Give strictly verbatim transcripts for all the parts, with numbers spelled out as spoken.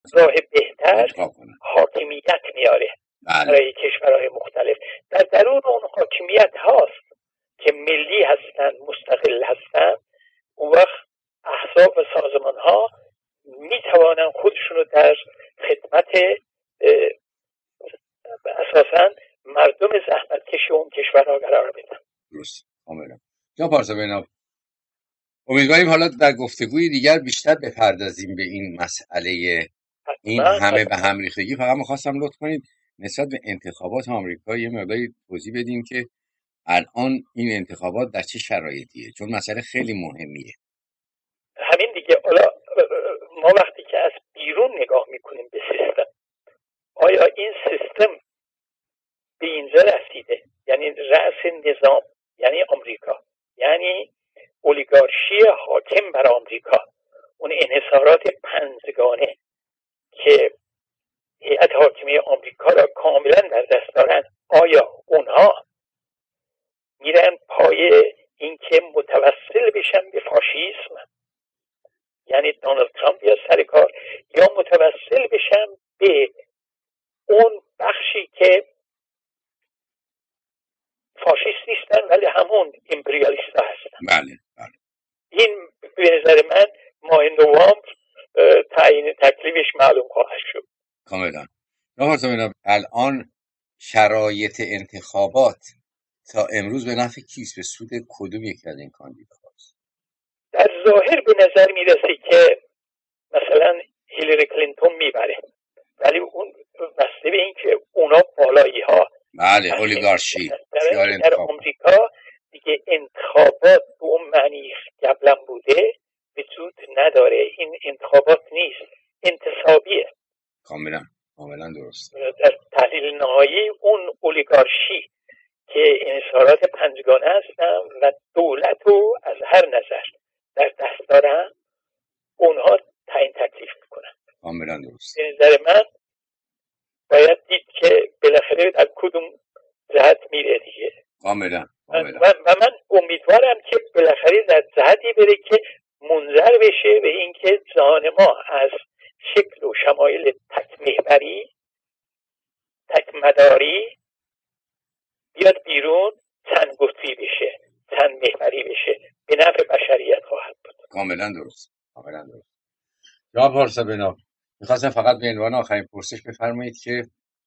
راه بهتر حاکمیت میاره برای کشورهای مختلف. در درون اون حاکمیت هاست که ملی هستن، مستقل هستن، اون وقت احزاب و سازمان ها میتوانن خودشون رو در خدمت اساساً مردم زحمتکش اون کشورها قرار بدن. درست، کاملا. جناب پارسا، امیدواریم حالا در گفتگوی دیگر بیشتر بپردازیم به این مسئله این همه به هم ریختگی. فقط می‌خواستم لطف کنید نسبت به انتخابات آمریکا یه مقداری توضیح بدیم که الان این انتخابات در چه شرایطیه، چون مسئله خیلی مهمیه. همین دیگه. حالا ما وقتی که از بیرون نگاه میکنیم به سیستم، آیا این سیستم به اینجا رسیده، یعنی رأس نظام، یعنی آمریکا، یعنی اولیگارشی حاکم بر آمریکا، اون انحصارات پنجگانه که هیئت حاکمه آمریکا را کاملا در دست دارن، آیا اونها میرن پای اینکه متوسل بشن به فاشیسم، یعنی دونالد ترامپ یا سر کار، یا متوسل بشن به اون بخشی که فاشیست نیستن ولی همون امپریالیست ها هستن؟ بله بله. این به نظر من ماه نوامبر تعیین تکلیفش معلوم خواهد شد. کاملا. نهارسا الان شرایط انتخابات تا امروز به نفع کیست، به سود کدوم یکی از این کاندیداهاست؟ در ظاهر به نظر میرسه که مثلا هیلاری کلینتون میبره، ولی اون بسته به این که اونا بالایی ها، بله، اولیگارشی در, در آمریکا دیگه انتخابات به اون معنی قبلا بوده وجود نداره. این انتخابات نیست، انتصابیه. کاملا کاملا درست. در تحلیل نهایی اون اولیگارشی که انحصارات پنجگانه هستن و دولت رو از هر نظر در دست دارن، اونها تعیین تکلیف میکنن. کاملا درست. به نظر من باید دید که بالاخره در کدوم جهت میره دیگه. کاملا کاملا. و, و من امیدوارم که بالاخره در جهتی بره که منظر بشه به اینکه جهان ما از شکل و شمایل تک محوری، تک مداری بیاد بیرون، چند قطبی بشه، چند محوری بشه، به نفع بشریت خواهد بود. کاملا درست، کاملا درست. جناب پارسا بناب، میخواستم فقط به عنوان آخرین پرسش بفرمایید که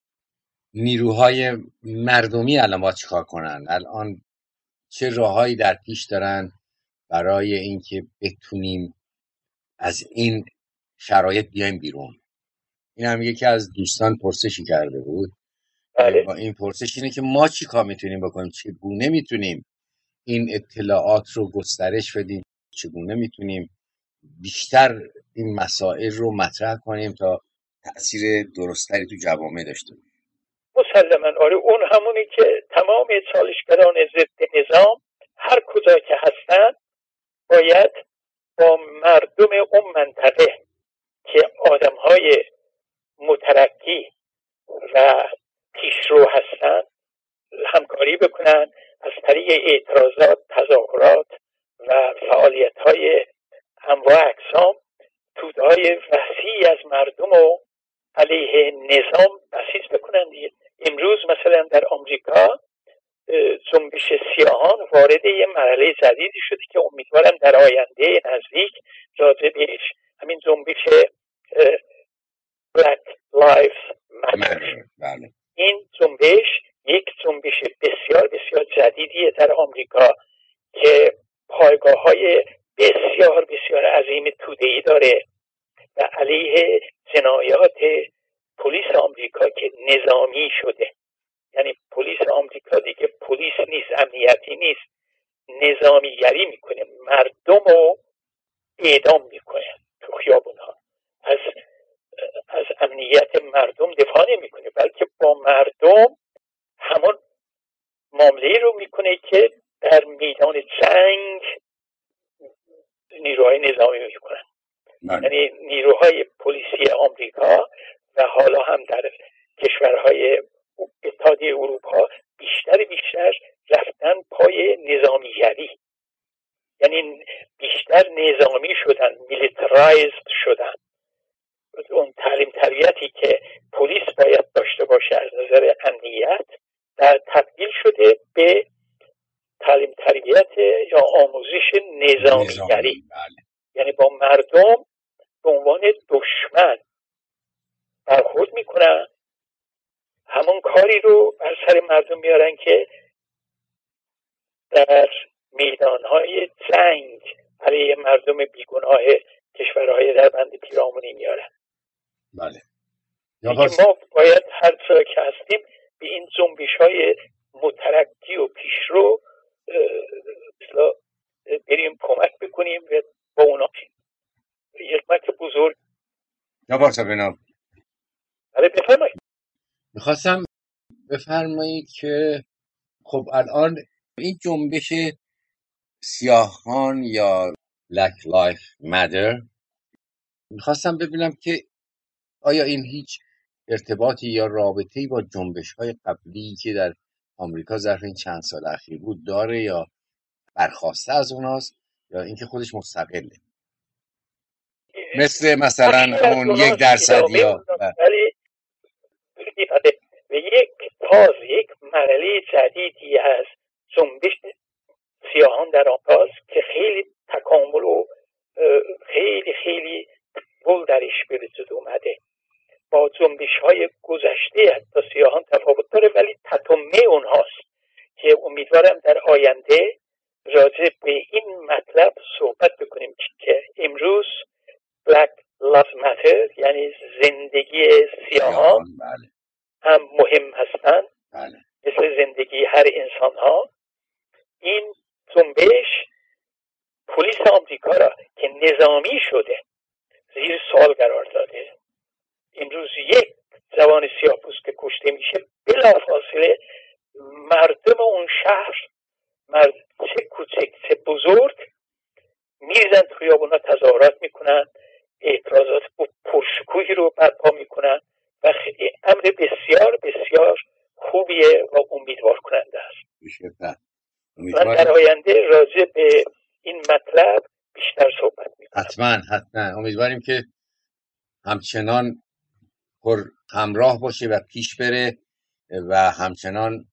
نیروهای مردمی الان باید چیکار کنن؟ الان چه راههایی در پیش دارن برای اینکه بتونیم از این شرایط بیایم بیرون؟ این هم یکی از دوستان پرسشی کرده بود. بله. با این پرسش اینه که ما چی کار میتونیم بکنیم، چگونه میتونیم این اطلاعات رو گسترش بدیم، چگونه میتونیم بیشتر این مسائل رو مطرح کنیم تا تأثیر درستری تو جوامع داشته باشه. مسلماً آره، اون همونی که تمام چالشگران ضد نظام هر کجا که هستن باید با مردم اون منطقه که آدمهای مترقی و پیشرو هستن همکاری بکنن، از طریق اعتراضات، تظاهرات و فعالیت‌های انواع اقسام تودهای وسیعی از مردم رو علیه نظام بسیج بکنن دیگه. امروز مثلا در آمریکا جنبش سیاهان وارد یه مرحله جدیدی شده که امیدوارم در آینده نزدیک راجع بهش، همین جنبش Black Lives Matter، این جنبش یک جنبش بسیار بسیار جدیدیه در آمریکا که پایگاه‌های بسیار بسیار عظیم توده‌ای داره و علیه جنایات پلیس آمریکا که نظامی شده. یعنی پلیس آمریکا دیگه پلیس نیست، امنیتی نیست، نظامیگری میکنه، مردم رو اعدام میکنه تو خیابونها، از از امنیت مردم دفاع نمیکنه، بلکه با مردم همون معامله رو میکنه که در میدان جنگ نیروهای نظامی میکنن. یعنی نیروهای پلیسی آمریکا و حالا هم در کشورهای اتحادیه اروپا بیشتر بیشتر رفتن پای نظامیگری، یعنی بیشتر نظامی شدن، میلیترایزد شدن. اون تعلیم تربیتی که پلیس باید داشته باشه از نظر امنیت در تبدیل شده به تعلیم تربیت یا آموزش نظامیگری. یعنی با مردم به عنوان دشمن برخورد میکنن، همون کاری رو بر سر مردم میارن که در میدانهای جنگ علیه مردم بیگناه کشورهای در بند پیرامونی میارن. بله. ما باید هر جا که هستیم به این جنبش های مترقی و پیشرو بریم کمک بکنیم و با اونا یک خدمت بزرگ. یا پارسا بنام بله بفرمایید. میخواستم بفرمایید که خب الان این جنبش سیاهان یا Black Lives Matter میخواستم ببینم که آیا این هیچ ارتباطی یا رابطه‌ای با جنبش‌های قبلی که در آمریکا ظرف این چند سال اخیر بود داره یا برخواسته از اوناست یا اینکه خودش مستقله، مثل مثلا اون یک درصد یا ولی یک تاز یک مرحله جدیدی از جنبش سیاهان در آمریکاست که خیلی تکامل و خیلی خیلی بول درش به وجود اومده. با جنبش های گذشته حتی سیاهان تفاوت داره، ولی تتمه اونهاست که امیدوارم در آینده راجع به این مطلب صحبت بکنیم که امروز Black Lives Matter یعنی زندگی سیاهان بله. هم مهم هستند بله. مثل زندگی هر انسان ها. این جنبش پلیس آمریکا را که نظامی شده زیر سوال قرار داده. امروز یک جوان سیاه‌پوست که کشته میشه بلافاصله مردم اون شهر، مرد چه کوچک چه بزرگ، میریزن تو خیابونا تظاهرات میکنن، اعتراضات پرشکوهی رو برپا میکنن و امر بسیار بسیار خوبیه و امیدوار کننده است. من در آینده راجع به این مطلب بیشتر صحبت میکنم. حتما حتما امیدواریم که همچنان پر همراه باشه و پیش بره و همچنان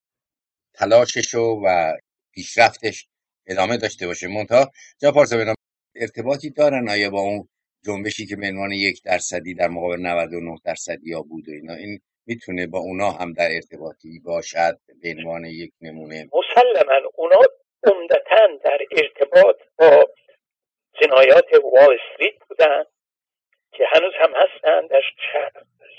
تلاششو و پیشرفتش ادامه داشته باشه. منتها جناب پارسا بنام ارتباطی دارن آیا با اون جنبشی که به عنوان یک درصدی در مقابل نود و نه درصدی یا بود و اینا، این میتونه با اونا هم در ارتباطی باشد به عنوان یک نمونه؟ مسلما اونا عمدتاً در ارتباط با جنایات وال استریت بودن که هنوز هم هستن. در شهر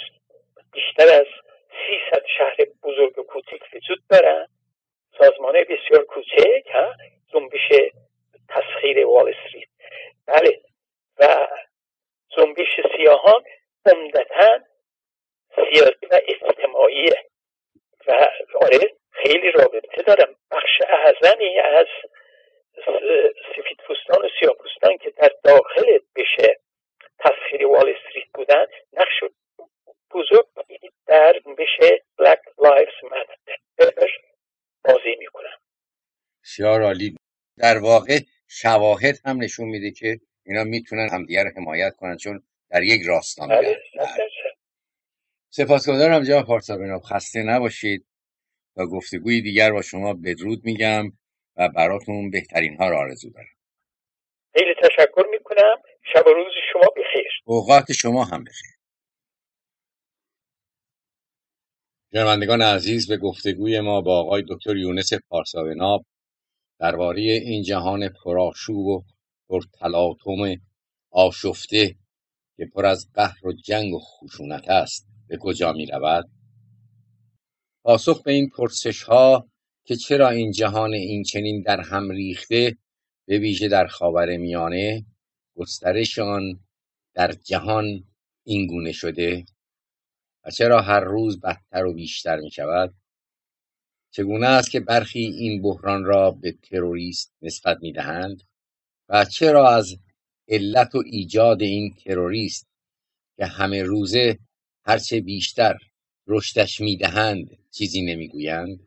بیشتر از سیصد شهر بزرگ و کوچک وجود دارن، سازمانه بسیار کوچک ها جنبش تسخیر وال استریت. بله. و جنبش سیاهان عمدتاً سیاسی و اجتماعیه و آره خیلی رابطه دارم. بخش اعظمی از سفیدپوستان و سیاه‌پوستان که در داخل بشه تسخیر وال استریت بودن نقش بزرگ در بشه Black Lives Matter بازی میکنن. بسیار عالی. در واقع شواهد هم نشون میده که اینا میتونن همدیگر رو حمایت کنن چون در یک راستا میرن. سپاسگزارم جناب پارسا بنام، خسته نباشید و گفتگوی دیگر با شما بدرود میگم و براتون بهترین ها رو آرزو دارم. خیلی تشکر میکنم. شب و روز شما بخیر. اوقات شما هم بخیر. شنوندگان عزیز، به گفتگوی ما با آقای دکتر یونس پارسا بنام درباره این جهان پرآشوب و پرتلاطم آشفته که پر از قهر و جنگ و خشونت است به کجا می رود؟ پاسخ به این پرسش ها که چرا این جهان این چنین در هم ریخته به ویژه در خاورمیانه گسترش آن در جهان این گونه شده و چرا هر روز بدتر و بیشتر می شود؟ چگونه است که برخی این بحران را به تروریست نسبت می دهند و چرا از علت و ایجاد این تروریست که همه روزه هرچه بیشتر رشدش می دهند چیزی نمی گویند؟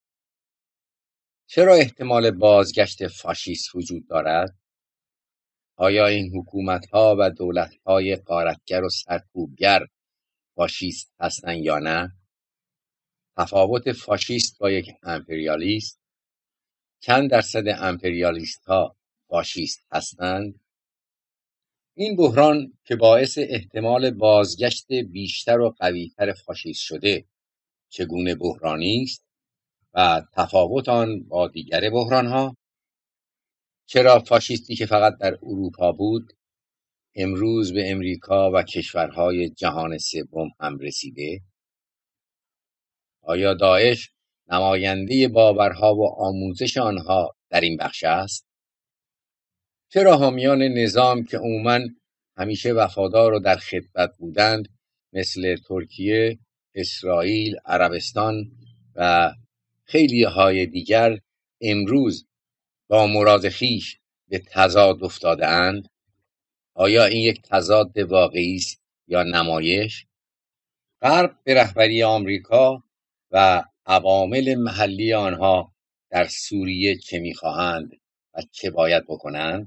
چرا احتمال بازگشت فاشیسم وجود دارد؟ آیا این حکومت‌ها و دولت‌های غارتگر و سرکوبگر فاشیست هستن یا نه، تفاوت فاشیست با یک امپریالیست، چند درصد امپریالیست ها فاشیست هستند. این بحران که باعث احتمال بازگشت بیشتر و قویتر فاشیست شده چگونه بحرانی است و تفاوت آن با دیگر بحران ها؟ چرا فاشیستی که فقط در اروپا بود امروز به امریکا و کشورهای جهان سوم هم رسیده؟ آیا داعش نماینده باورها و آموزش آنها در این بخش است؟ چرا حامیان نظام که عموماً همیشه وفادار و در خدمت بودند مثل ترکیه، اسرائیل، عربستان و خیلی های دیگر امروز با مراد خویش به تضاد افتاده اند؟ آیا این یک تضاد واقعی است یا نمایش؟ غرب به رهبری آمریکا و عوامل محلی آنها در سوریه چه می‌خواهند و چه باید بکنند؟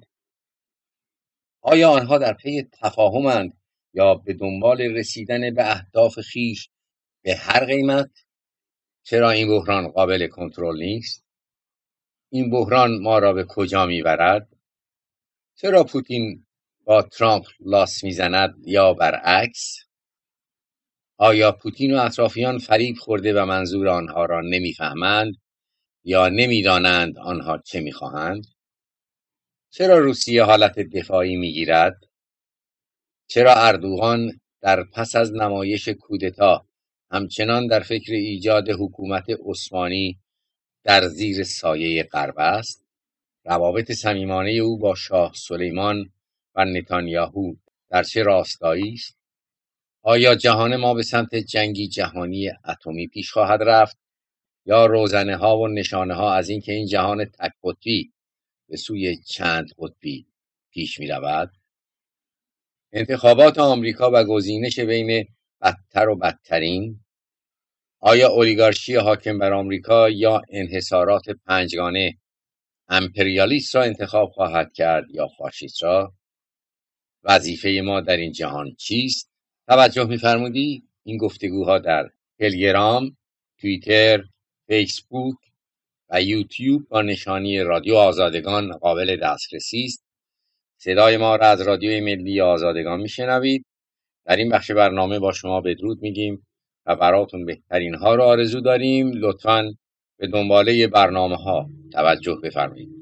آیا آنها در پی تفاهمند یا به دنبال رسیدن به اهداف خویش به هر قیمت؟ چرا این بحران قابل کنترل نیست؟ این بحران ما را به کجا میبرد؟ چرا پوتین با ترامپ لاس میزند یا برعکس؟ آیا پوتین و اطرافیان فریب خورده و منظور آنها را نمیفهمند یا نمیدانند آنها چه میخواهند؟ چرا روسیه حالت دفاعی میگیرد؟ چرا اردوغان در پس از نمایش کودتا همچنان در فکر ایجاد حکومت عثمانی در زیر سایه غرب است؟ روابط صمیمانه او با شاه سلیمان و نتانیاهو در چه راستایی است؟ آیا جهان ما به سمت جنگی جهانی اتمی پیش خواهد رفت یا روزنه ها و نشانه ها از اینکه این جهان تک قطبی به سوی چند قطبی پیش می رود؟ انتخابات آمریکا و گزینش بین بدتر و بدترین، آیا اولیگارشی حاکم بر آمریکا یا انحصارات پنجگانه امپریالیست را انتخاب خواهد کرد یا فاشیست را؟ وظیفه ما در این جهان چیست؟ توجه می‌فرمودی؟ این گفتگوها در تلگرام، توییتر، فیسبوک و یوتیوب با نشانی رادیو آزادگان قابل دسترسی است. صدای ما را از رادیوی ملی آزادگان میشنوید. در این بخش برنامه با شما بدرود میگیم و براتون بهترین ها را آرزو داریم. لطفاً به دنباله برنامه ها توجه بفرمایید.